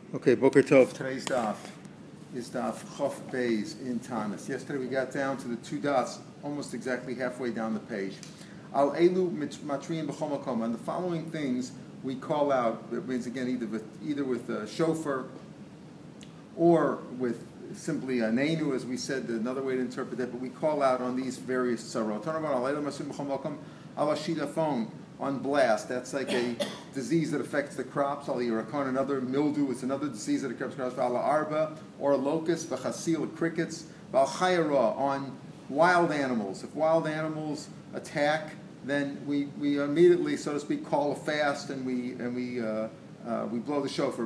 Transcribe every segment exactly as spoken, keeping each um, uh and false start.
Okay, Boker Tov. Today's daf is daf Chof Beis in Tanis. Yesterday we got down to the two dots, almost exactly halfway down the page. Al Elu Matriin B'chol Makom. And the following things we call out. That means again either with either with a shofar or with simply a neinu, as we said. Another way to interpret that, but we call out on these various tzarot. Turn about Al Elu Matriin B'chol Makom. Al Ashida phone. On blast, that's like a disease that affects the crops. Al Yirakon, another mildew, it's another disease that affects crops. Al Arba, or locust, v'chasil, crickets. Al Chayara, on wild animals. If wild animals attack, then we, we immediately, so to speak, call a fast and we and we uh, uh, we blow the shofar.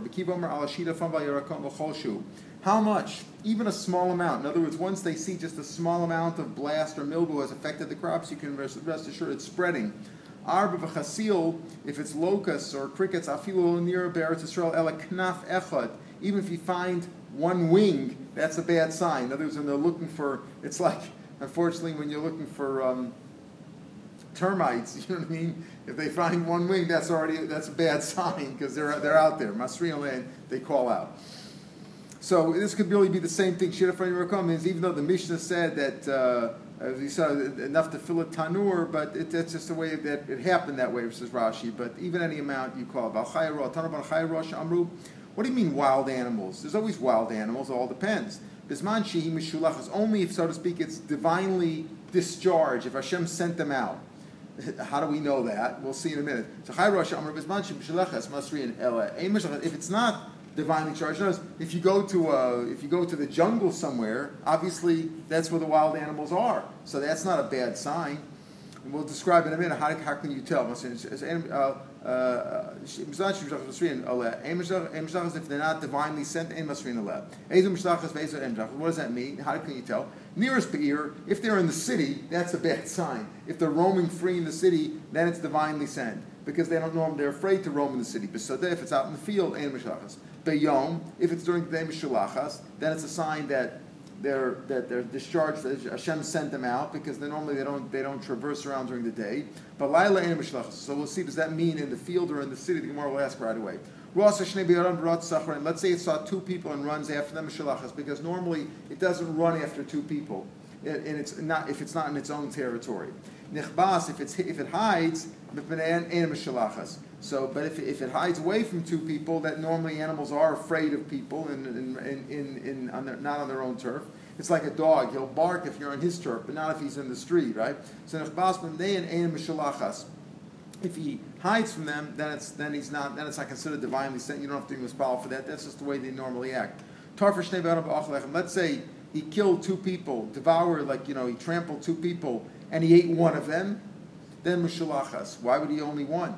How much? Even a small amount. In other words, once they see just a small amount of blast or mildew has affected the crops, you can rest, rest assured it's spreading. Arba v'chasil, if it's locusts or crickets, afilu near Beretz Yisrael ela knaf echad. Even if you find one wing, that's a bad sign. In other words, when they're looking for, it's like, unfortunately, when you're looking for um, termites, you know what I mean? If they find one wing, that's already that's a bad sign because they're they're out there. Masriyan land, they call out. So this could really be the same thing. Shira Fani means even though the Mishnah said that. Uh, As we saw, enough to fill a tanur, but it, it's just the way that it happened that way, says Rashi. But even any amount you call it. What do you mean wild animals? There's always wild animals, it all depends. Bisman shehi mishulach is only if, so to speak, it's divinely discharged, if Hashem sent them out. How do we know that? We'll see in a minute. So if it's not divinely charged. Notice, if you go to uh, if you go to the jungle somewhere, obviously that's where the wild animals are. So that's not a bad sign. And we'll describe in a minute how, how can you tell. Uh, uh, if they're not divinely sent, what does that mean? How can you tell? Nearest Be'ir, if they're in the city, that's a bad sign. If they're roaming free in the city, then it's divinely sent. Because they don't normally, they're afraid to roam in the city. But so if it's out in the field, ein mishlachas. Beyom, if it's during the day mishlachas, then it's a sign that they're that they're discharged. That Hashem sent them out because they normally they don't they don't traverse around during the day. But laila ein mishlachas. So we'll see. Does that mean in the field or in the city? The Gemara will ask right away. Let's say it saw two people and runs after them mishlachas because normally it doesn't run after two people, and it's not if it's not in its own territory. Nechbas, if it's if it hides, so, but if if it hides away from two people, that normally animals are afraid of people and in in, in, in on their, not on their own turf. It's like a dog; he'll bark if you're on his turf, but not if he's in the street, right? So nechbas b'mnein ein mishalachas. If he hides from them, then it's then he's not then it's not considered divinely sent. You don't have to be mispal for that. That's just the way they normally act. Let's say he killed two people, devoured like you know he trampled two people. And he ate one of them, then mishulachas. Why would he only one?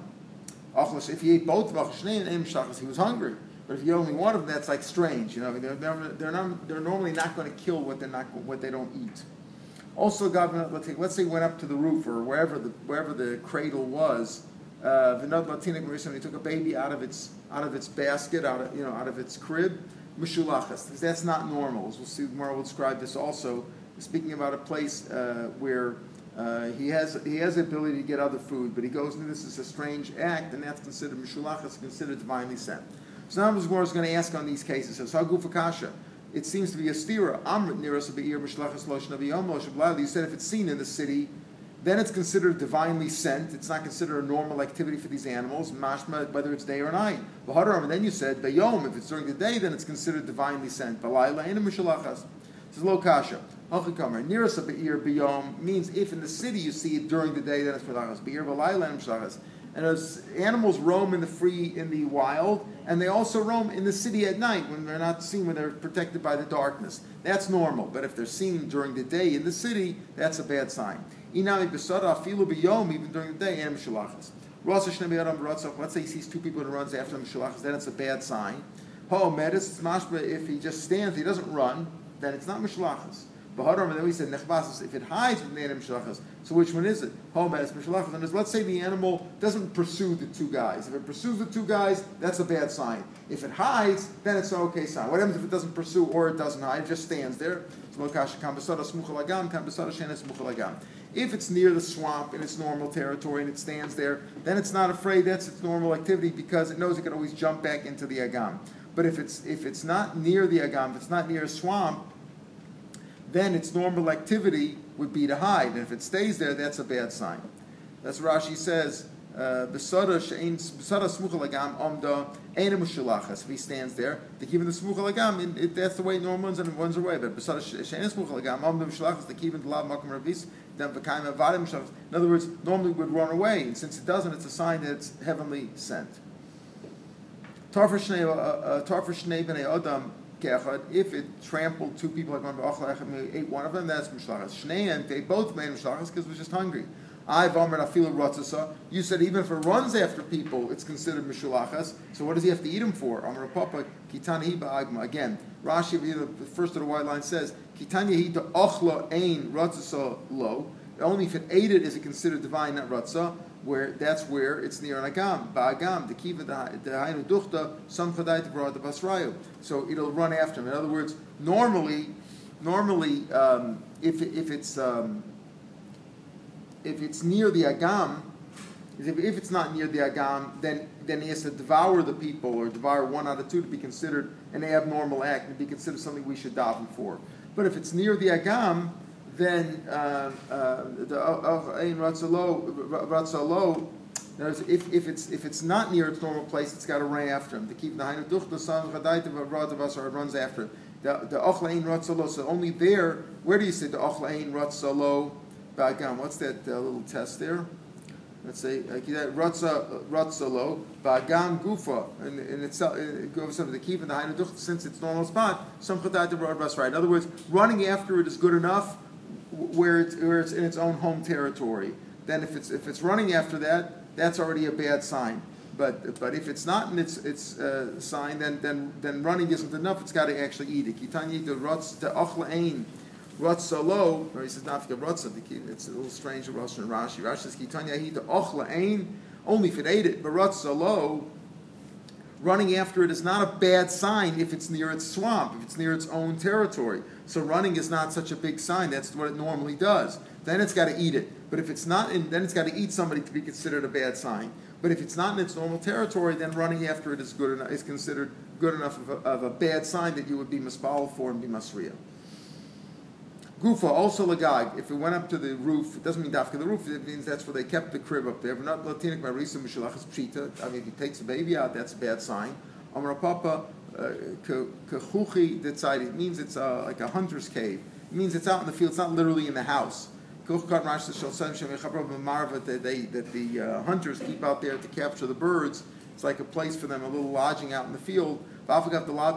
If he ate both of them, he was hungry. But if he only one of them, that's like strange. You know, they're they're, not, they're normally not going to kill what they're not what they don't eat. Also, God, let's say he went up to the roof or wherever the wherever the cradle was. Vinod Latinik Marisa, he took a baby out of its out of its basket, out of you know out of its crib, mishulachas. Because that's not normal. As we'll see, tomorrow we'll describe this also. Speaking about a place uh, where. Uh, he has he has the ability to get other food, but he goes into this as a strange act, and that's considered mishulachas, considered divinely sent. So now the Gemara is going to ask on these cases. So Hagufa Kasha, it seems to be a stira. Amrit niras be'ir mishulachas lo shnavi yom lo shabla. You said if it's seen in the city, then it's considered divinely sent. It's not considered a normal activity for these animals, mashma, whether it's day or night. And then you said beyom, if it's during the day, then it's considered divinely sent. Balayla ain't mishulachas. This is lo kasha. Nearest a be'ir biyom means if in the city you see it during the day, then it's melachas. Be'ir b'layla and melachas. And as animals roam in the free, in the wild, and they also roam in the city at night when they're not seen, when they're protected by the darkness. That's normal. But if they're seen during the day in the city, that's a bad sign. Inami b'sada afilu biyom, even during the day, and melachas. Let's say he sees two people and runs after them melachas, then it's a bad sign. Ho medis mashba, if he just stands, he doesn't run, then it's not mishlachas. But then we said nechbas, if it hides from the animal mishlachas. So which one is it? Homes mishlachas. And let's say the animal doesn't pursue the two guys. If it pursues the two guys, that's a bad sign. If it hides, then it's an okay sign. What happens if it doesn't pursue or it doesn't hide? It just stands there. If it's near the swamp in its normal territory and it stands there, then it's not afraid. That's its normal activity because it knows it can always jump back into the agam. But if it's if it's not near the agam, if it's not near a swamp, then its normal activity would be to hide. And if it stays there, that's a bad sign. That's what Rashi says. Besada she'ein besada smucha lagam omda eina mushulachas. If he stands there, they keep in the smucha lagam. That's the way it normally runs and it runs away. But besada she'ein smucha lagam omda mushulachas. They keep in the lav makom ravis. Then v'kaim avadim mushulachas. In other words, normally it would run away, and since it doesn't, it's a sign that it's heavenly sent. Tarfer shnei b'nei adam ke'achad. If it trampled two people, like one b'achal ate one of them, that's mushlachas. Shneiim, they both made mushlachas because it was just hungry. I v'amar afilu rotzasa. You said even if it runs after people, it's considered mishulachas. So what does he have to eat them for? Amar papa kitani ba'agma. Again, Rashi, the first of the white line says kitanya he to ochla ein rotzasa lo. Only if it ate it is it considered divine, not ratzah. Where that's where it's near an agam, ba'agam, the kiva the hainu duchta, some chadai to brought the basrayu. So it'll run after him. In other words, normally, normally, um, if if it's um, if it's near the agam, if, if it's not near the agam, then then he has to devour the people or devour one out of two to be considered an abnormal act and be considered something we should daven for. But if it's near the agam, then uh, uh, the ein ratzalo. If if it's if it's not near its normal place, it's got to run after him. To keep the hainu duchta sam chadayta v'radavasar, it runs after him. The the ochla ein ratzalo. So only there. Where do you say the ochla ein ratzalo ba'agam? What's that uh, little test there? Let's say ratza ratzalo ba'agam gufa, and and it's it goes over the keep in the hainu duchta since its normal spot. Some chadayta v'radavasar. In other words, running after it is good enough where it's, where it's in its own home territory. Then if it's if it's running after that, that's already a bad sign. But but if it's not in its its uh, sign, then then then running isn't enough. It's got to actually eat it. Kitanya the rotz the ochla ein rotzalo, or he says not the rotza. It's a little strange Rosh and Rashi. Rashi says Kitanya he the ochla ein only if it ate it, but rotzalo. Running after it is not a bad sign if it's near its swamp, if it's near its own territory. So running is not such a big sign. That's what it normally does. Then it's got to eat it. But if it's not, in, then it's got to eat somebody to be considered a bad sign. But if it's not in its normal territory, then running after it is good enough, is considered good enough of a, of a bad sign that you would be mispal for and be masriya. Gufa, also lagag. If it went up to the roof, it doesn't mean dafka the roof. It means that's where they kept the crib up there. But not latinik marisa mishalachas pshita. I mean, if he takes the baby out, that's a bad sign. Amar papa kechuchi detzai. It means it's uh, like a hunter's cave. It means it's out in the field. It's not literally in the house. That they that the uh, hunters keep out there to capture the birds. It's like a place for them, a little lodging out in the field. It's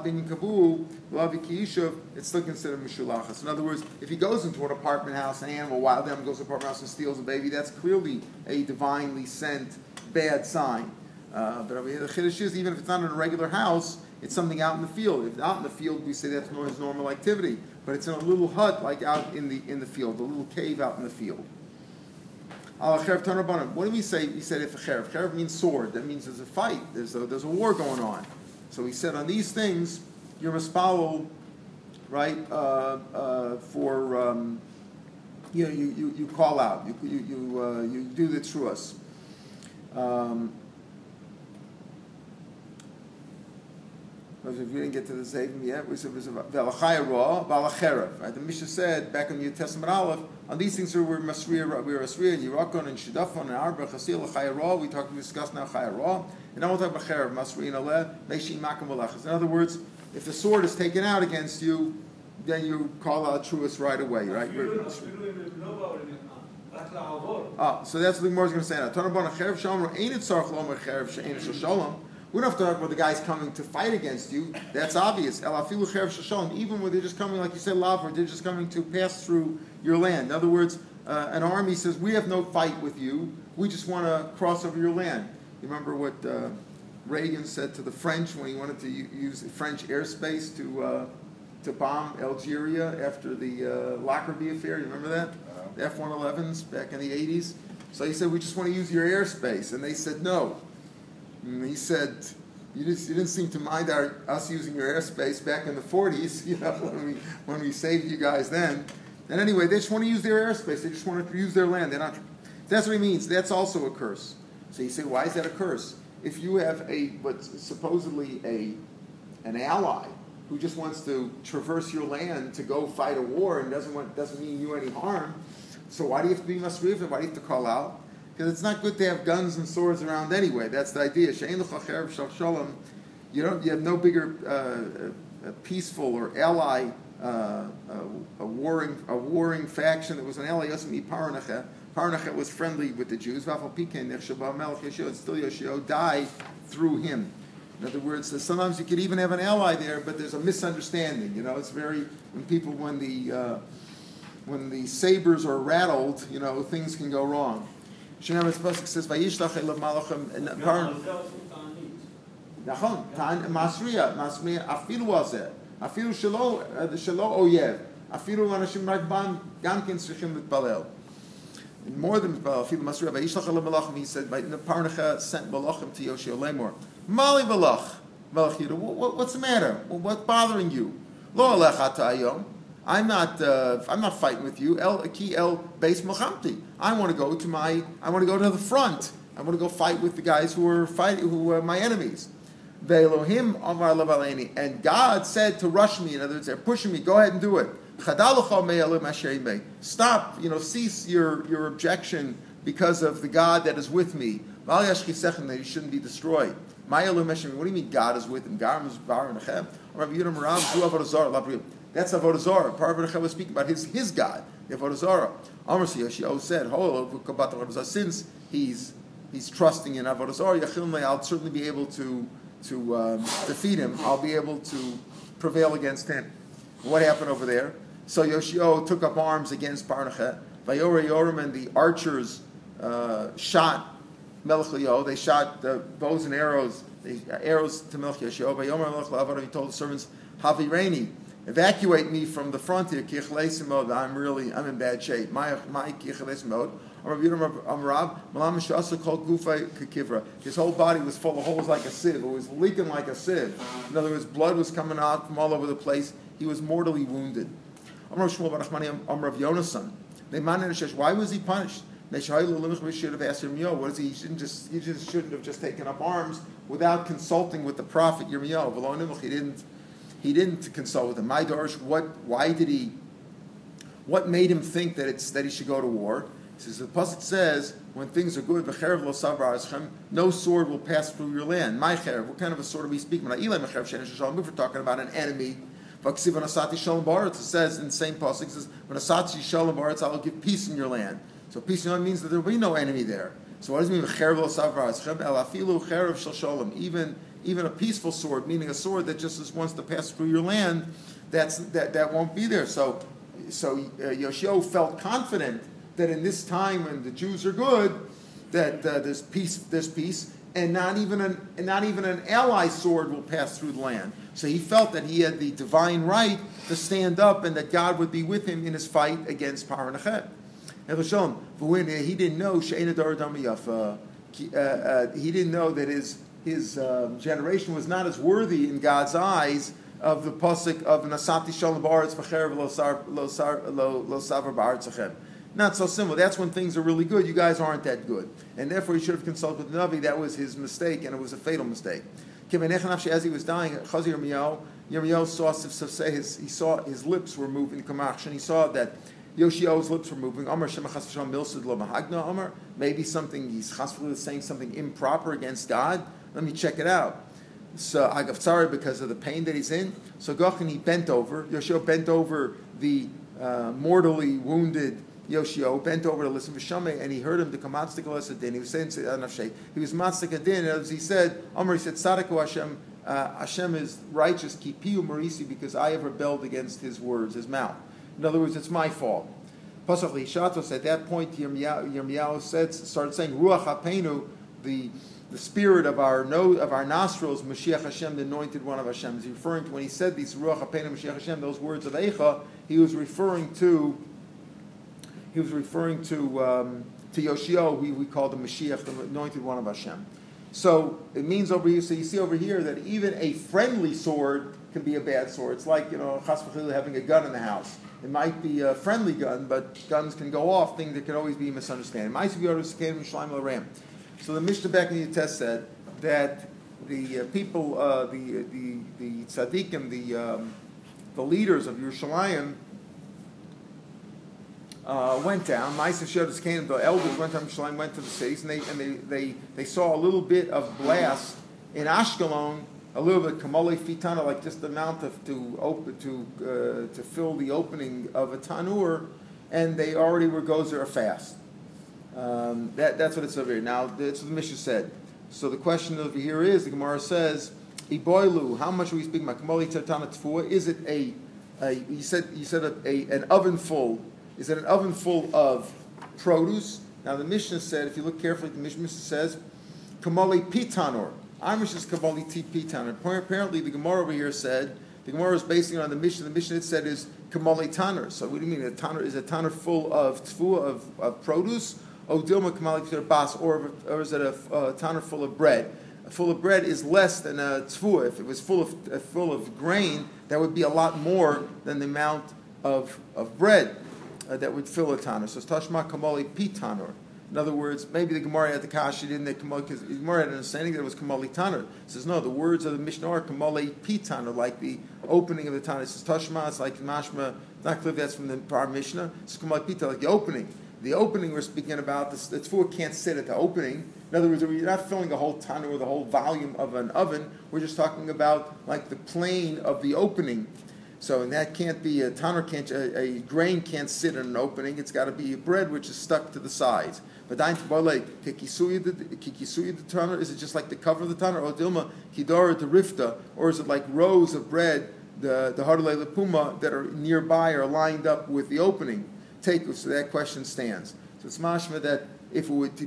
still considered mishulachas. In other words, if he goes into an apartment house, an animal, wild animal goes to an apartment house and steals a baby, that's clearly a divinely sent bad sign. Uh, but the chiddush is, even if it's not in a regular house, it's something out in the field. If it's out in the field, we say that's his normal activity. But it's in a little hut, like out in the in the field, a little cave out in the field. What do we say? We said if a cherev. Cherev means sword. That means there's a fight. There's a, there's a war going on. So he said on these things, you're mispalo, right? Uh, uh, for um, you know, you, you, you call out. You you you, uh, you do the truas. Um, if we didn't get to the Zavim yet, we said it was Velachaya Ra, Valacherev. Right? The Mishnah said back in the New Testament Aleph, on these things we were Masriya, we were Asriya, Yirakon, and Shidafon, and Arba, Chasil, Chaya Ra. We talked, we discussed now Chaya Ra, and now we'll talk about Cherev, Masriya, Aleh, Meshi, Makam, Velachas. In other words, if the sword is taken out against you, then you call out truas right away, right? Ah, so that's what the Gemara is going to say now. Tanabana Cherev Shalom, Ain't it Sarch Lomer Cherev She'ain't Shalom. We don't have to talk about the guys coming to fight against you. That's obvious. Even when they're just coming, like you said, lav, they're just coming to pass through your land. In other words, uh, an army says, we have no fight with you. We just want to cross over your land. You remember what uh, Reagan said to the French when he wanted to use French airspace to uh, to bomb Algeria after the uh, Lockerbie affair? You remember that? The F one elevens back in the eighties. So he said, we just want to use your airspace. And they said, no. And he said, you, just, you didn't seem to mind our, us using your airspace back in the forties, you know, when we when we saved you guys then. And anyway, they just want to use their airspace. They just want to use their land. They're not. That's what he means. That's also a curse. So you say, why is that a curse? If you have a what's supposedly a an ally who just wants to traverse your land to go fight a war and doesn't want doesn't mean you any harm. So why do you have to be masriv? Why do you have to call out? Because it's not good to have guns and swords around anyway. That's the idea. You don't. You have no bigger uh, peaceful or ally. Uh, a, a warring a warring faction that was an ally. Parnacha. Parnacha was friendly with the Jews. Still Yoshio died through him. In other words, sometimes you could even have an ally there, but there's a misunderstanding. You know, it's very when people when the uh, when the sabers are rattled, you know, things can go wrong. Shinam Pasuk says, "Vayishlach elav malachim." Nachon, tan masriya, masriya afilu wazeh. Afilu shelo shelo oyev. Afilu anashim rakban gamkin tzrichim mitbalel. More than mitbalel, afilu masriya. Vayishlach elav malachim. He said, "By the Parnacha sent malachim to Yoshio Lemor. Mali velach, velach Yehuda. What's the matter? What's bothering you? Lo alecha ta'ayom. I'm not. Uh, I'm not fighting with you. El ki el beis milchamti. I want to go to my. I want to go to the front. I want to go fight with the guys who are fighting, who are my enemies." Ve'elohim amar levaleni, and God said to rush me. In other words, they're pushing me. Go ahead and do it. Stop. You know, cease your your objection because of the God that is with me. That you shouldn't be destroyed. What do you mean God is with him? That's Avodah Zarah. Parvah was speaking about his his God, the Avodah Zarah. Amar Yoshio said, since he's he's trusting in Avodah Zarah, I'll certainly be able to. to um, defeat him, I'll be able to prevail against him. What happened over there? So Yoshio took up arms against Parnacha. Vayore Yoram and the archers uh, shot Melech Yoshio. They shot the bows and arrows, the arrows to Melech Yoshio. Vayomer Melech Lavon, he told the servants, Havireni, evacuate me from the front here. Kichleisimod, I'm really, I'm in bad shape. My my Kichleisimod. His whole body was full of holes like a sieve. It was leaking like a sieve. In other words, blood was coming out from all over the place. He was mortally wounded. Why was he punished? Should have asked Yirmiyahu. What is he? He shouldn't just. He just shouldn't have just taken up arms without consulting with the prophet Yirmiyahu. He didn't. He didn't consult with him. My Dorsh, what? Why did he? What made him think that it's that he should go to war? He says, the pasuk says, when things are good, no sword will pass through your land. My cherev, what kind of a sword are we speaking about? If we're talking about an enemy, it says in the same pasuk, it says, when asati shalom baretz, I will give peace in your land. So peace in your land means that there will be no enemy there. So what does it mean? Even even a peaceful sword, meaning a sword that just wants to pass through your land, that's that, that won't be there. So so uh, Yoshio felt confident that in this time when the Jews are good, that uh, there's peace, there's peace, and not even an and not even an ally sword will pass through the land. So he felt that he had the divine right to stand up, and that God would be with him in his fight against Parnachet. He didn't know uh, uh, he didn't know that his his uh, generation was not as worthy in God's eyes of the pasuk of Nasati Shalom Ba'aretz V'cherev Lo Savar Ba'aretz Zachem. Not so simple. That's when things are really good. You guys aren't that good. And therefore he should have consulted with the Navi. That was his mistake, and it was a fatal mistake. As he was dying, Yirmiyahu, Yirmiyahu saw his, he saw his lips were moving, and he saw that Yoshio's lips were moving. Maybe something, he's saying something improper against God. Let me check it out. So Agav Tzari, because of the pain that he's in. So Gochin, he bent over. Yoshio bent over the uh, mortally wounded Yoshio, bent over to listen to Shame, and he heard him to come Matzdik Adin. He was saying to Anafshay, he was Matzdik Adin, and as he said, Amr, he said, Tzadaku Hashem, uh, Hashem is righteous, Kipiu Marisi, because I have rebelled against his words, his mouth. In other words, it's my fault. Pasach Lishatos, at that point, Yirmiyahu, Yirmiyahu said, started saying, Ruach HaPeinu, the the spirit of our no, of our nostrils, Mashiach Hashem, the anointed one of Hashem. He's referring to, when he said these Ruach HaPeinu, Mashiach Hashem, those words of Eicha, he was referring to He was referring to um, to Yoshio, we, we call the Mashiach, the anointed one of Hashem. So it means over here, so you see over here that even a friendly sword can be a bad sword. It's like, you know, Chas v'Chayil having a gun in the house. It might be a friendly gun, but guns can go off, things that can always be misunderstood. So the Mishnah back in the test said that the uh, people, uh, the the the tzaddikim, the um, the leaders of Yerushalayim, uh, went down. Ma'aseh Shodas Canaan, the elders went down to Yerushalayim, went to the cities, and they and they, they, they saw a little bit of blast in Ashkelon, a little bit kamole fitana, like just the amount of to open to uh, to fill the opening of a tanur, and they already were gozer fast. Um, that that's what it's over here. Now that's what the Mishnah said. So the question over here is, the Gemara says, Iboilu, how much are we speaking about? Kamoli Tartana Tfua? Is it a, a you said you said a, a, an oven full? Is it an oven full of produce? Now the Mishnah said, if you look carefully, the Mishnah says, Kamoli Pitanor. Amish is Kamoli T Pitanor. Apparently the Gemara over here said, the Gemara is basing it on the Mishnah. The Mishnah it said is Kamoli Tanner. So what do you mean? A tanner is a tanner full of tfua of, of produce? O Dilma Kamali Pitanor Bas, or or is it a, a tanner full of bread? Full of bread is less than a tzvua. If it was full of uh, full of grain, that would be a lot more than the amount of of bread uh, that would fill a tanner. So it's tashma kamali pitanor. In other words, maybe the Gemara had the kashi didn't they kamali because the Gemara had an understanding that it was kamali tanner. It says no, the words of the Mishnah are kamali pitanor, like the opening of the tanner. It says tashma. It's like mashma. It's not clear that's from the par Mishnah. It's kamali pitanor, like the opening. The opening we're speaking about, the, the tzvua can't sit at the opening. In other words, you're not filling a whole tanner or the whole volume of an oven. We're just talking about like the plane of the opening. So, and that can't be a tanner can't a, a grain can't sit in an opening. It's got to be a bread which is stuck to the sides. But like kikisuya the tanner, is it just like the cover of the tanner? Or dilma kidara the rifta, or is it like rows of bread, the the hardelei lepuma that are nearby or lined up with the opening? Take so that question stands. So it's mashma that if it would,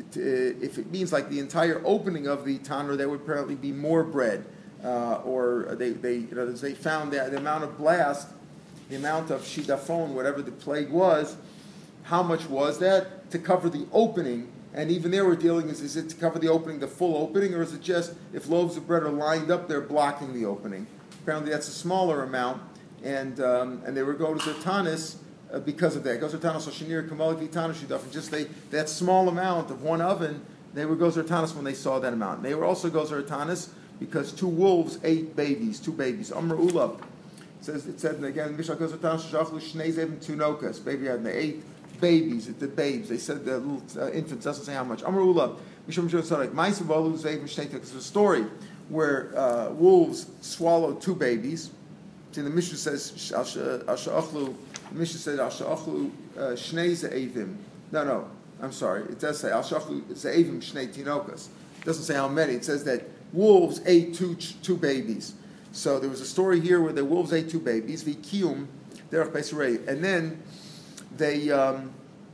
if it means like the entire opening of the tanner, there would apparently be more bread, uh, or they they you know they found that the amount of blast, the amount of shidafon, whatever the plague was, how much was that to cover the opening? And even there we're dealing is is it to cover the opening, the full opening, or is it just if loaves of bread are lined up, they're blocking the opening? Apparently that's a smaller amount, and um, and they were go to Zertanis. Uh, because of that, gozer tanos shenir kamali v'tanos shidaf. Just they that small amount of one oven, they were gozer tanos when they saw that amount. And they were also gozer tanos because two wolves ate babies, two babies. Amr ulab. It says it said again. Mishnah gozer tanos shachlu shnei zevim two nokas. Baby had and they ate babies. It did babes. They said the little uh, infants. Doesn't say how much. Amr ulab. Mishnah Mishnah said like ma'asav alu zevim shnei nokas. It's a story where uh, wolves swallowed two babies. And the Mishnah says ashachlu. The Mishnah said al sha'achlu shnei ze'evim. No, no, I'm sorry. It does say al sha'achlu ze'evim shnei tinokas. It doesn't say how many. It says that wolves ate two two babies. So there was a story here where the wolves ate two babies. V'kiyum derech beisarei, and then they um,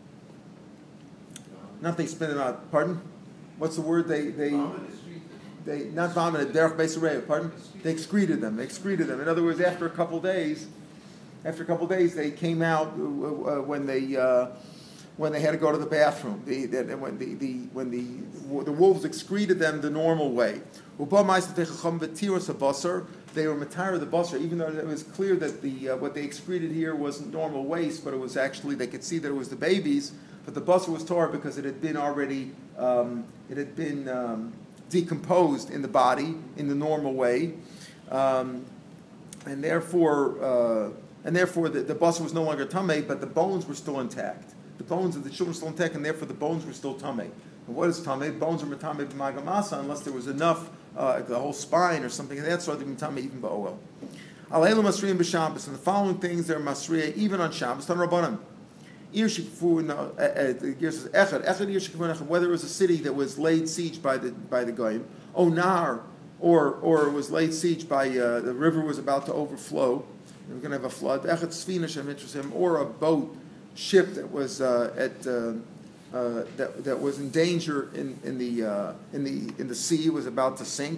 not they spit them out. Pardon? What's the word? They they they not vomited. Derech beisarei. Pardon? They excreted them. They excreted them. In other words, after a couple days. After a couple of days, they came out uh, when they uh, when they had to go to the bathroom. The, the, when the, the when the the wolves excreted them the normal way. They were matire the basar, even though it was clear that the uh, what they excreted here wasn't normal waste, but it was actually they could see that it was the babies. But the basar was torah because it had been already um, it had been um, decomposed in the body in the normal way, um, and therefore. Uh, And therefore, the, the basar was no longer tamei, but the bones were still intact. The bones of the children were still intact, and therefore the bones were still tamei. And what is tamei? Bones are matame b'magamasa, unless there was enough, uh, the whole spine or something of that sort, they be tamei even ba'oel. Aleilu masriyim b'Shabbos, and the following things are masriya even on Shabbos. Tan rabbanim. Ir shikfu, the gear says echad echad ir shikfu, whether it was a city that was laid siege by the by the goyim, onar, or or it was laid siege by uh, the river was about to overflow. We're going to have a flood, or a boat, ship that was uh, at uh, uh, that that was in danger in in the uh, in the in the sea, was about to sink.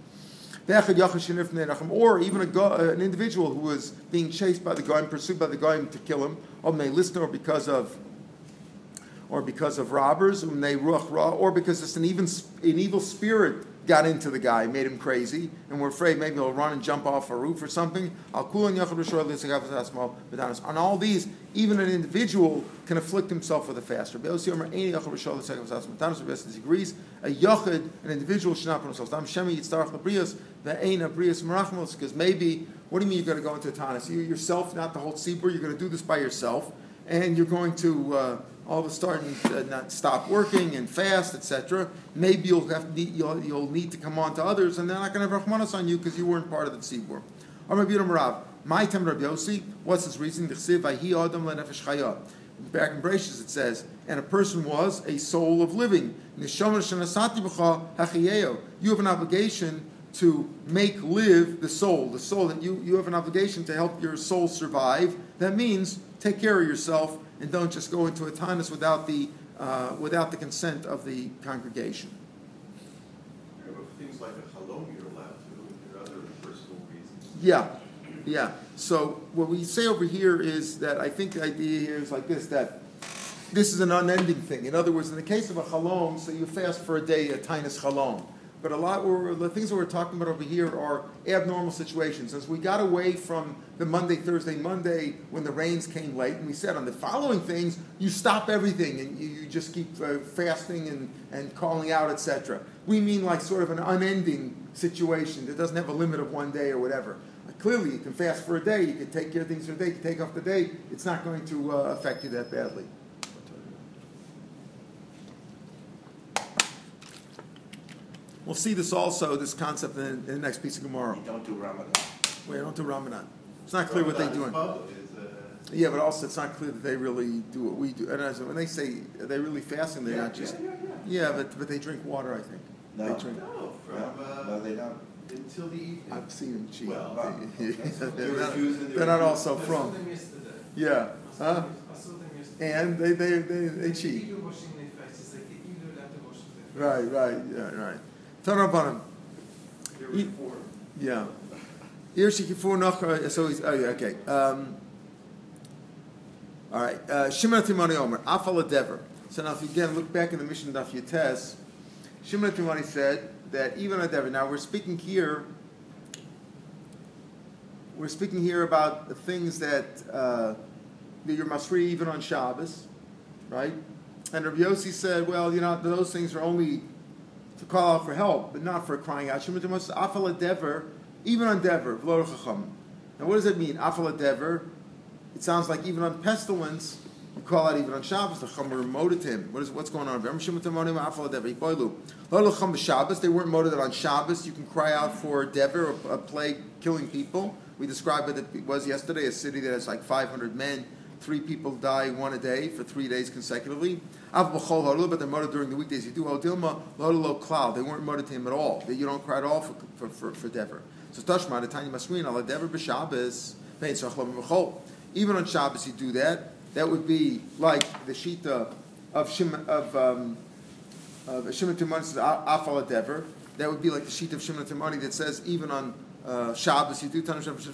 Or even a go, an individual who was being chased by the goyim, pursued by the goyim to kill him, or because of or because of robbers, or because it's an even an evil spirit got into the guy, made him crazy, and we're afraid maybe he'll run and jump off a roof or something. On all these, even an individual can afflict himself with a fast. Rabbi Yossi agrees, a yochid, an individual should not put himself down. Because maybe, what do you mean you're going to go into a tanis? You yourself, not the whole tzibur, you're going to do this by yourself, and you're going to uh, all of a sudden uh, not stop working and fast, et cetera. Maybe you'll have need, you'll, you'll need to come on to others, and they're not going to have rachmanas on you because you weren't part of the tzibur. My time Rabbi Yossi, what's his reason? Back in Bereshis it says, and a person was a soul of living. You have an obligation to make live the soul. The soul that you, you have an obligation to help your soul survive. That means take care of yourself and don't just go into a tanis without the uh, without the consent of the congregation. Yeah, but things like a halom you're allowed to, and other personal reasons. Yeah, yeah. So what we say over here is that I think the idea here is like this, that this is an unending thing. In other words, in the case of a halom, so you fast for a day, a tainus halom. But a lot, we're, the things that we're talking about over here are abnormal situations. As we got away from the Monday, Thursday, Monday, when the rains came late, and we said on the following things, you stop everything and you, you just keep uh, fasting and, and calling out, et cetera. We mean like sort of an unending situation that doesn't have a limit of one day or whatever. Like clearly, you can fast for a day, you can take care of things for a day, you can take off the day. It's not going to uh, affect you that badly. We'll see this also, this concept in, in the next piece of Gemara. You don't do Ramadan. Wait, don't do Ramadan. It's not clear what they're doing. Is, uh, Yeah, but also it's not clear that they really do what we do. And as, when they say they're really fasting, they're yeah, not just... Yeah, yeah, yeah. Yeah, but, but they drink water, I think. No. They drink. No, from No, uh, no, they don't. until the evening. I've seen them cheat. Well, They- that's what they're they not, refuse and they they're not refuse. also I saw from. them yesterday. Yeah. I saw Huh? them- I saw them yesterday. And they, they, they, they The cheat. eagle washing their faces, like the eagle at the washing their Right, right, yeah, right. Turn up on him. They're Eat- reformed. Yeah. Here she kifu noch. So he's oh yeah, okay. Um, all right. Uh, Shimon Timoni Omer Afal Dever. So now, if you again look back in the Mishnah Daf Yates, Shimon Timoni said that even a Dever. Now we're speaking here. We're speaking here about the things that uh, that you're masri even on Shabbos, right? And Rabbi Yossi said, well, you know, those things are only to call out for help, but not for crying out. Shimon Timoni says, Afal Dever. Even on Dever, V'lo Chacham. Now, what does it mean? Afal Dever. It sounds like even on pestilence, you call out even on Shabbos. The Chum were moted to him. What is what's going on? They weren't moted on Shabbos. You can cry out for Dever, a, a plague killing people. We described it. It was yesterday a city that has like five hundred men. Three people die one a day for three days consecutively. But they're moted during the weekdays. You do Hodilma, Lodolo Cloud. They weren't moted to him at all. You don't cry at all for for, for, for Dever. So Tashma, the Tanya Masrin, ala Dever b'Shabbos, even on Shabbos you do that. That would be like the Shita of Shimon of um, of Shimon Timoni says Afal Dever. That would be like the Shita of Shimon Timoni that says even on uh, Shabbos you do Tanya Shabbos.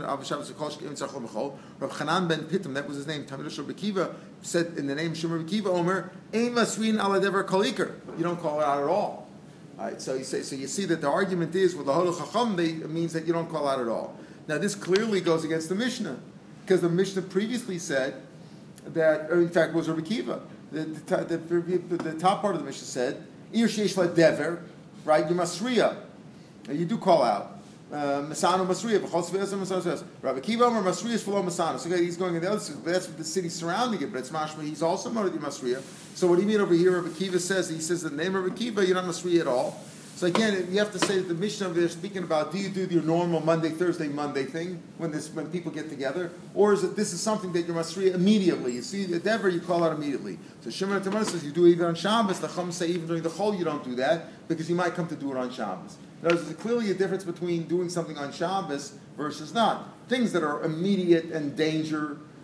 Rav Chanan ben Pittam, that was his name. Talmid Rabbi Kiva said in the name Shimon Rabbi Kiva Omer, Ein Masrin ala Dever Kolikar. You don't call it out at all. All right, so you say, so you see that the argument is with the Hodol Chacham, they, it means that you don't call out at all. Now this clearly goes against the Mishnah, because the Mishnah previously said that, or in fact, it was Rabbi Kiva. The, the, the, the, the top part of the Mishnah said, Ir sheish la dever, right? You masriya, you do call out. Masano masriya, v'chol tzviyas masano. Rabbi Kiva Omer masriya is full masano. So he's going in the other city, but that's the city surrounding it. But it's mashma. He's also moted the masriya. So what do you mean over here? Rabbi Kiva says he says the name of Rabbi Kiva, you're not masriya at all. So again, you have to say that the Mishnah they're speaking about, do you do your normal Monday, Thursday, Monday thing when this when people get together, or is it this is something that you're masriya immediately? You see, at Dever you call out immediately. So Shimon Timoni says you do it even on Shabbos. The Chum say even during the Chol you don't do that because you might come to do it on Shabbos. Now, there's clearly a difference between doing something on Shabbos versus not. Things that are immediate and danger,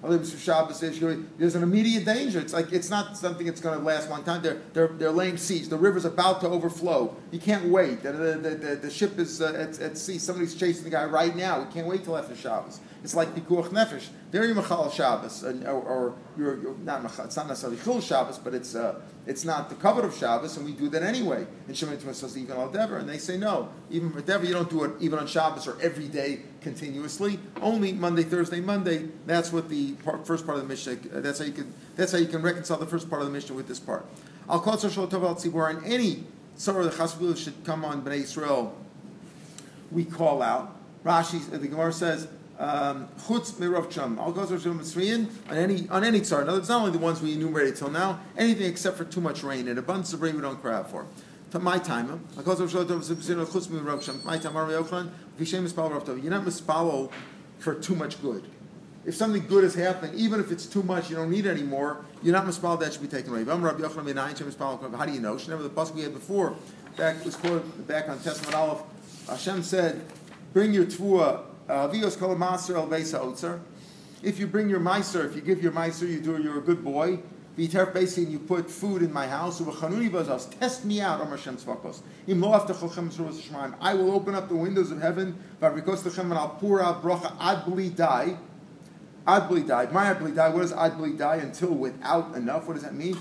There's an immediate danger. It's like it's not something that's going to last a long time. They're, they're, they're laying siege. The river's about to overflow. You can't wait. The, the, the, the ship is uh, at, at sea. Somebody's chasing the guy right now. We can't wait till after Shabbos. It's like Pikuach Nefesh. There you're Machal Shabbos, or, or you're, you're not Machal. It's not necessarily Chil Shabbos, but it's uh, it's not the covet of Shabbos, and we do that anyway. And Shemay Tumah says even al Dever, and they say no. Even for Dever, you don't do it even on Shabbos or every day continuously. Only Monday, Thursday, Monday. That's what the part, first part of the Mishnah. Uh, that's how you can. That's how you can reconcile the first part of the Mishnah with this part. Al Kol Tzor Tov Al Tzibur, and any sorrow the Chas v'Chayil should come on Bnei Yisrael. We call out. Rashi, the Gemara says. Chutz mirav chum. I'll go to Mitzrayim on any on any tzar. Now, it's not only the ones we enumerated till now. Anything except for too much rain and abundance of rain, we don't cry out for. To my time, I'll go to Chutz mirav chum. My time, Ari Yochanan. Vishem mispal rav tov. You're not mispalo for too much good. If something good is happening, even if it's too much, you don't need any more. You're not mispal. That should be taken away. How do you know? Remember the pasuk we had before. Back was quoted back on Testament Aleph. Hashem said, "Bring your tefua." If you bring your meiser, if you give your meiser, you do. You're a good boy. Basically, and you put food in my house. Test me out, Amar Shem Tzvakos. I will open up the windows of heaven, and I'll pour out bracha ad bli dai. Ad bli dai. My ad bli dai. What does ad bli dai? Until without enough. What does that mean?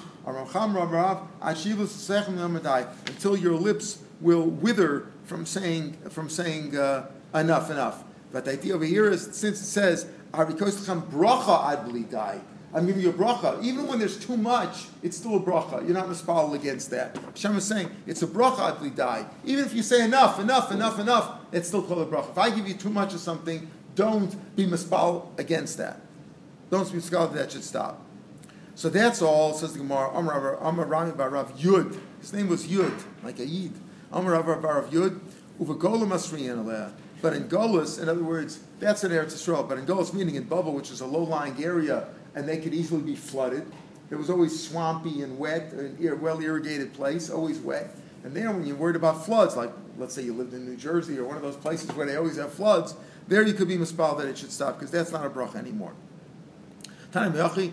Until your lips will wither from saying from saying uh, enough, enough. But the idea over here is, since it says, bracha ad bli dai, I'm giving you a bracha. Even when there's too much, it's still a bracha. You're not mispal against that. Hashem is saying, it's a bracha ad bli dai. Even if you say enough, enough, enough, enough, it's still called a bracha. If I give you too much of something, don't be mispal against that. Don't be mispal that should stop. So that's all, says the Gemara. Amar Amar Rami bar Rav Yud. His name was Yud, like a Yid. Amar Rav bar Rav Yud. Uvagola masriyan aleh. But in Golis, in other words, that's in Eretz Yisrael. But in Golis, meaning in Babel, which is a low-lying area, and they could easily be flooded. It was always swampy and wet, a well-irrigated place, always wet. And there, when you're worried about floods, like let's say you lived in New Jersey or one of those places where they always have floods, there you could be mispal that it should stop, because that's not a bracha anymore. Tanim Yachi,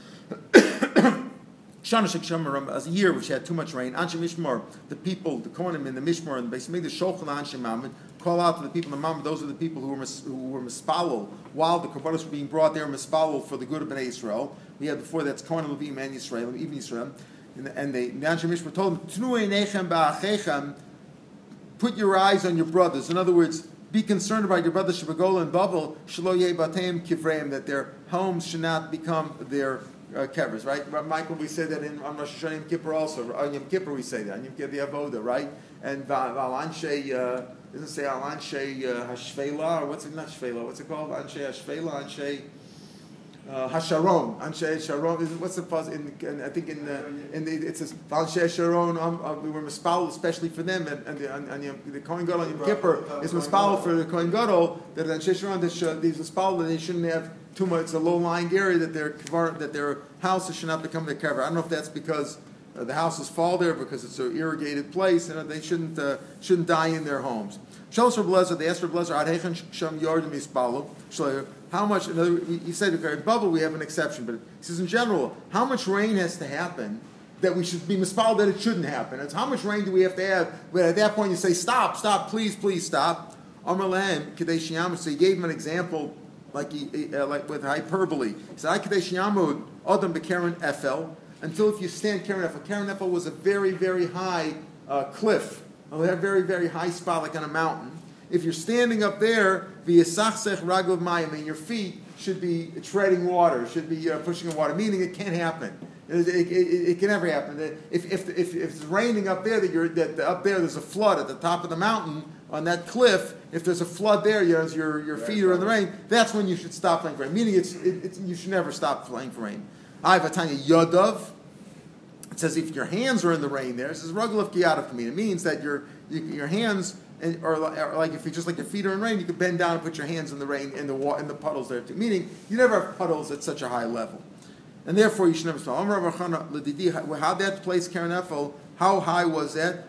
Shana Shekshamaram, as a year which had too much rain, Anshe Mishmar, the people, the Kohanim in the Mishmar, and basically the Shochan Anshe Mamad, call out to the people in the Mamad, those are the people who were mis, who were mispalel, while the Korbanos were being brought, they were mispalel for the good of Bnei Yisrael. We had before that's Kohanim, Levim, and Yisrael, even Yisrael. And, and they, the Anshe Mishmar told them, Tnu einechem ba'achechem, put your eyes on your brothers. In other words, be concerned about your brothers Shebagola and Babel, Shelo Yeh Bateim Kivreim, that their homes should not become their Uh, kevers, right? Michael, we say that in on Rosh Hashanah Yom Kippur also. On Yom Kippur we say that. On Yom Kippur the Avoda, right? And Val Anshe, uh, doesn't say Al Anshe Hashvela, or what's it, not Shvela, what's it called? Anshe Hashvela, Anshe uh, Hasharon. Anshe Sharon, is it, what's the pause? In, in, I think in the, in the, it says Anshe Sharon, um, uh, we were mispal, especially for them, and, and, the, and, and the, the Kohen Gadol on Yom Kippur is mispal for the Kohen Gadol, that Anshe Sharon, these mispal, that they shouldn't have too much. It's a low-lying area that their that their houses should not become their cover. I don't know if that's because uh, the houses fall there because it's an irrigated place, and they shouldn't uh, shouldn't die in their homes. Shalos Reblezer, they asked Reblezer, Adhechen Sham Yordim Yispalo. How much? He said, okay, in Bubble we have an exception, but he says in general, how much rain has to happen that we should be mispal that it shouldn't happen? It's how much rain do we have to have? But at that point you say, stop, stop, please, please stop. Amar Lahem Kadesh Yam. So he gave him an example. Like he, uh, like with hyperbole. He said, "I kadesh yamud adam bekeren efel." Until if you stand keren efel, keren efel was a very, very high uh, cliff, a very, very high spot, like on a mountain. If you're standing up there, v'yisachsech raglav mayim, and your feet should be treading water, should be uh, pushing in water. Meaning, it can't happen. It, it, it, it can never happen. If, if, if, if it's raining up there, that you're that up there, there's a flood at the top of the mountain. On that cliff, if there's a flood there, you know, your your feet are in the rain. That's when you should stop playing for rain. Meaning, it's, it, it's you should never stop playing for rain. I have a tiny yodov. It says if your hands are in the rain, there it says raglav kiyadav kamina. It means that your you, your hands or, or like if you just like your feet are in rain, you can bend down and put your hands in the rain in the wa- in the puddles there too. Meaning, you never have puddles at such a high level, and therefore you should never stop. How that place Keren Efel? How high was that?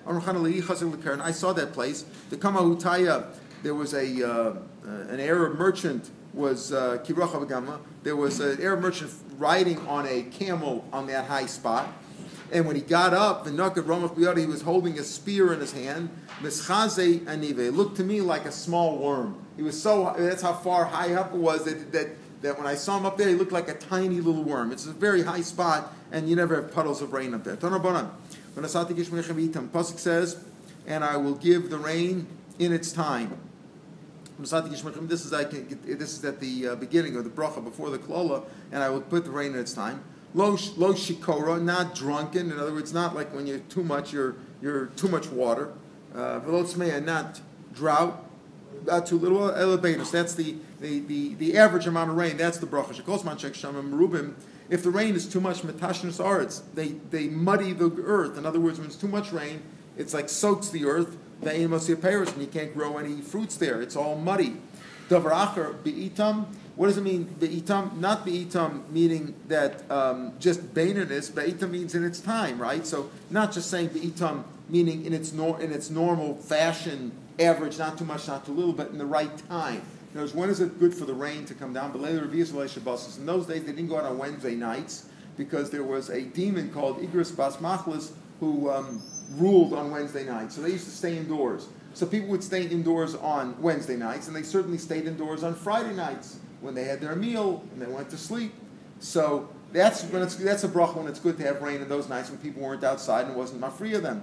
I saw that place. The Kamahutaya, there was a uh, uh, an Arab merchant was uh, Kivracha B'Gamma. There was an Arab merchant riding on a camel on that high spot. And when he got up, the Naked Romach B'Yad, he was holding a spear in his hand. Mischaze Anive. It looked to me like a small worm. He was so, that's how far high up it was that, that, that when I saw him up there, he looked like a tiny little worm. It's a very high spot, and you never have puddles of rain up there. Tonar Bonan. When Asati Gishmei Chavitam, Pasuk says, and I will give the rain in its time. This is like, this is at the uh, beginning of the bracha before the klola, and I will put the rain in its time. Lo, lo shikora, not drunken. In other words, not like when you're too much, you're you're too much water. Velotzmeya, uh, not drought, not too little. Elevatus. That's the, the, the, the average amount of rain. That's the bracha. Shekosman shek shamim merubim. If the rain is too much, metashnos aretz, they they muddy the earth. In other words, when it's too much rain, it's like soaks the earth. And you can't grow any fruits there. It's all muddy. Davar acher be'itam. What does it mean? Be'itam, not be'itam, meaning that um, just baininess. Be'itam means in its time, right? So not just saying be'itam, meaning in its nor- in its normal fashion, average, not too much, not too little, but in the right time. In other words, when is it good for the rain to come down? But later, in those days, they didn't go out on Wednesday nights because there was a demon called Igris Bas Machlis who um, ruled on Wednesday nights. So they used to stay indoors. So people would stay indoors on Wednesday nights, and they certainly stayed indoors on Friday nights when they had their meal and they went to sleep. So that's when it's that's a bracha when it's good to have rain in those nights when people weren't outside and it wasn't mafriya them.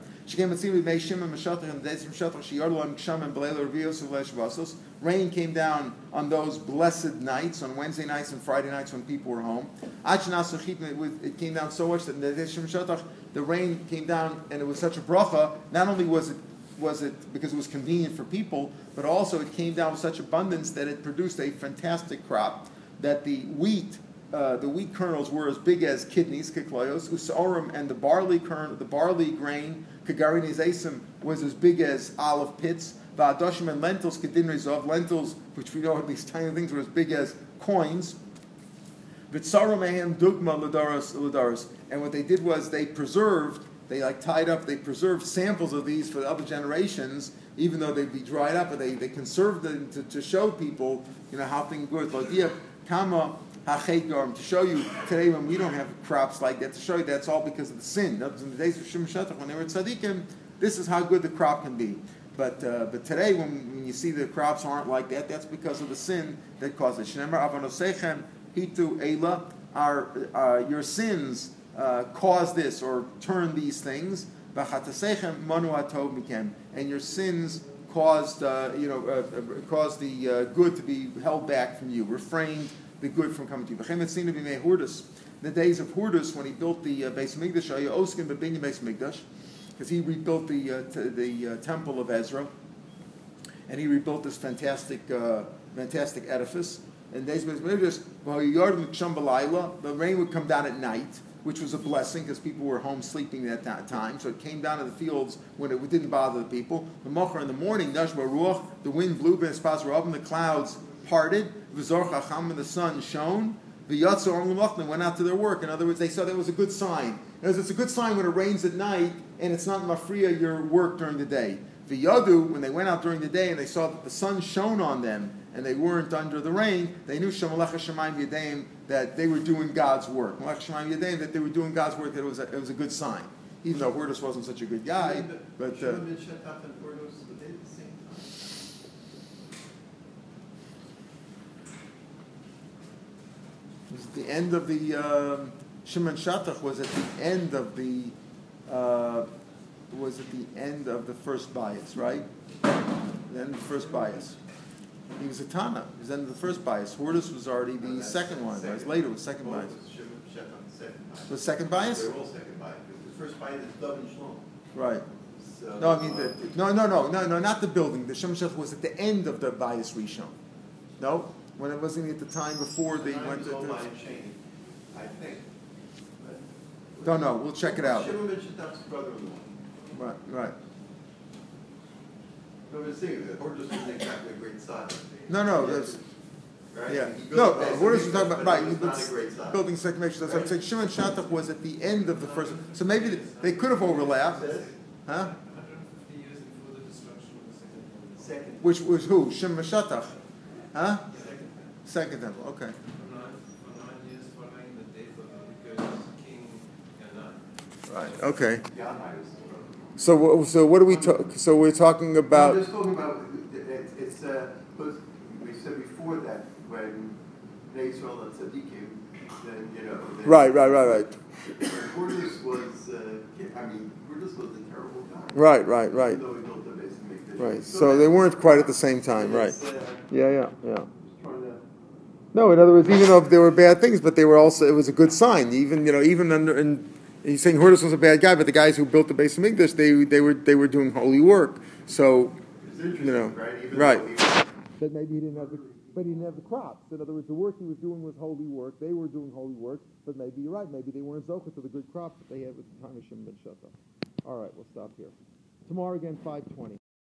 Rain came down on those blessed nights, on Wednesday nights and Friday nights when people were home. It came down so much that the rain came down and it was such a bracha. Not only was it was it because it was convenient for people, but also it came down with such abundance that it produced a fantastic crop. That the wheat, uh, the wheat kernels were as big as kidneys, kikloyos, usaorim, and the barley kernel, the barley grain, kagarin esim, was as big as olive pits. Va'adoshim and lentils, kedin rezov, lentils, which we know are these tiny things, were as big as coins. Vitzarim mehem dugma l'daros l'daros, and what they did was they preserved. They like tied up, they preserved samples of these for the other generations, even though they'd be dried up, but they, they conserved them to, to show people, you know, how things go. Kama to show you today when we don't have crops like that, to show you that's all because of the sin. In the days of Shimon Shetach, when they were at Tzadikim, this is how good the crop can be. But uh, but today, when, when you see the crops aren't like that, that's because of the sin that caused it. Shneimar avanosechem hitu eila, our uh, your sins Uh, cause this or turn these things, and your sins caused, uh, you know, uh, caused the uh, good to be held back from you, refrained the good from coming to you. The days of Hurdus, when he built the uh, Beis Mikdash, because he rebuilt the uh, t- the uh, temple of Ezra, and he rebuilt this fantastic, uh, fantastic edifice. And days of Beis Mikdash, the rain would come down at night, which was a blessing because people were home sleeping at that time. So it came down to the fields when it didn't bother the people. The mocher in the morning, the wind blew, and the clouds parted, and the sun shone. The went out to their work. In other words, they saw that was a good sign. Because it's a good sign when it rains at night and it's not mafriya your work during the day. The Yadu, when they went out during the day and they saw that the sun shone on them and they weren't under the rain, they knew Shemalach Shemayim Yadayim that they were doing God's work. Malach Shemayim Yadayim that they were doing God's work, that it was a, it was a good sign. Even though Hurdus wasn't such a good guy, but uh, Shimon ben Shetach and Hurdus, were they at the same time? it was at the end of the um, Shimon Shatach was at the end of the uh, was at the end of the first bias, right? The end of the first bias. He was a Tana. He was the end of the first bias. Hurdus was already the No, that's second one. Right? Later was second Well, bias. it was Shimon Shetach, the second bias. Was second bias? They're all second bias. The first bias is Dov and Shlom. Right. So, No, I mean, uh, the, no, no, no, no, no, not the building. The Shimon Shetach was at the end of the bias Rishon. No? When it wasn't at the time before they Time went is to... all to line chain, I think. But- don't know. We'll check it out. Shimon ben Shetach's brother-in-law. Right, right. No, but see, the Hurdus wasn't exactly a great sign. No, no, that's... Right? Yeah. He built No, the best what is thing, he talking about? but Right, it was he not was a great sign. building second mission. That's what I'm Right. saying. Shimon Shatach was at the end of the first... So maybe they, they could have overlapped. Huh? one hundred fifty years before the destruction of the second temple. Second. Which was who? Shimon Shatach. Huh? Second temple. Second temple, okay. For nine, for nine years following the death of the good king Yanai. Right, okay. Yanai is. So, wha- so what do we talk, so we're talking I'm about, just talking about, it- it's, uh, because we said before that, when Israel and Tzaddikim, then, you know. they- right, right, right, right. Hordus was, uh, I mean, Hordus was a terrible guy. Right, right, right. Even though he built the base of Mikdash. Right, so they weren't quite at the same time, right. It's, uh, Yeah, yeah, yeah. trying to- No, in other words, even though there were bad things, but they were also, it was a good sign. Even, you know, even under, and he's saying Hordus was a bad guy, but the guys who built the base of Mikdash, they, they were, they were doing holy work. So, It's interesting, you know, right? Even right. though he- But maybe he didn't have the, but he didn't have the crops. In other words, the work he was doing was holy work. They were doing holy work, but maybe you're right. Maybe they weren't zochah to the good crops that they had at the time of Shem ben Shetta. All right, we'll stop here. Tomorrow again, five twenty.